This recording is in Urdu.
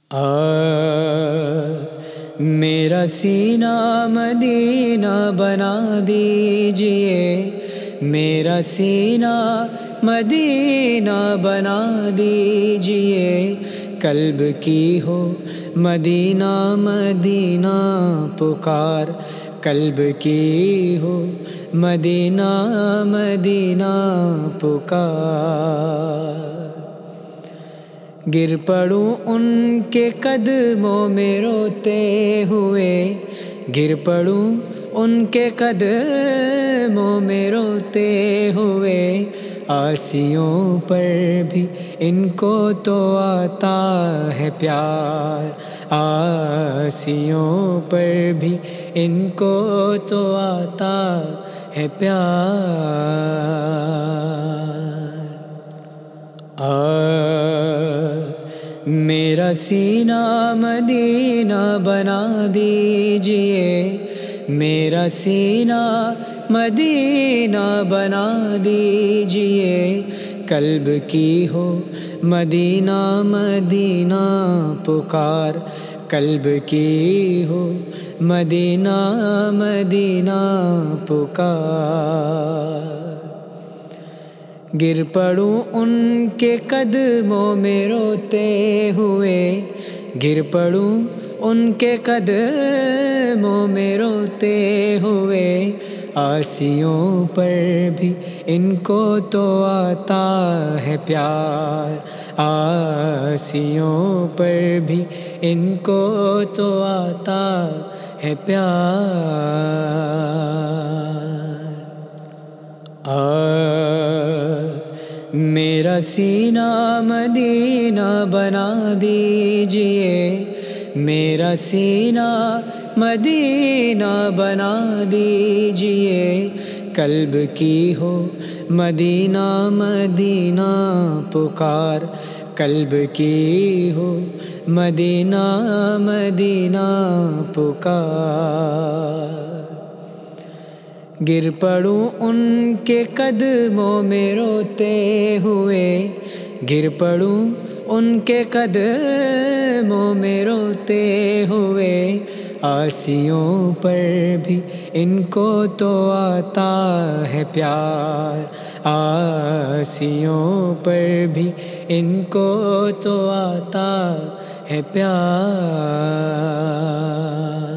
میرا سینہ مدینہ بنا دیجئے، میرا سینہ مدینہ بنا دیجئے، قلب کی ہو مدینہ مدینہ پکار، قلب کی ہو مدینہ مدینہ پکار۔ گر پڑوں ان کے قدموں میں روتے ہوئے، گر پڑوں ان کے قدموں میں روتے ہوئے، عاصیوں پر بھی ان کو تو آتا ہے پیار، عاصیوں پر بھی ان کو تو آتا ہے پیار۔ میرا سینہ مدینہ بنا دیجئے، میرا سینہ مدینہ بنا دیجئے، قلب کی ہو مدینہ مدینہ پکار، قلب کی ہو مدینہ مدینہ پکار۔ گر پڑوں ان کے قدموں میں روتے ہوئے، گر پڑوں ان کے قدموں میں روتے ہوئے، عاصیوں پر بھی ان کو تو آتا ہے پیار، عاصیوں پر بھی ان کو تو آتا ہے پیار۔ میرا سینہ مدینہ بنا دیجئے، میرا سینہ مدینہ بنا دیجئے، قلب کی ہو مدینہ مدینہ پکار، قلب کی ہو مدینہ مدینہ پکار۔ گر پڑوں ان کے قدموں میں روتے ہوئے، گر پڑوں ان کے قدموں میں روتے ہوئے، عاصیوں پر بھی ان کو تو آتا ہے پیار، عاصیوں پر بھی ان کو تو آتا ہے پیار۔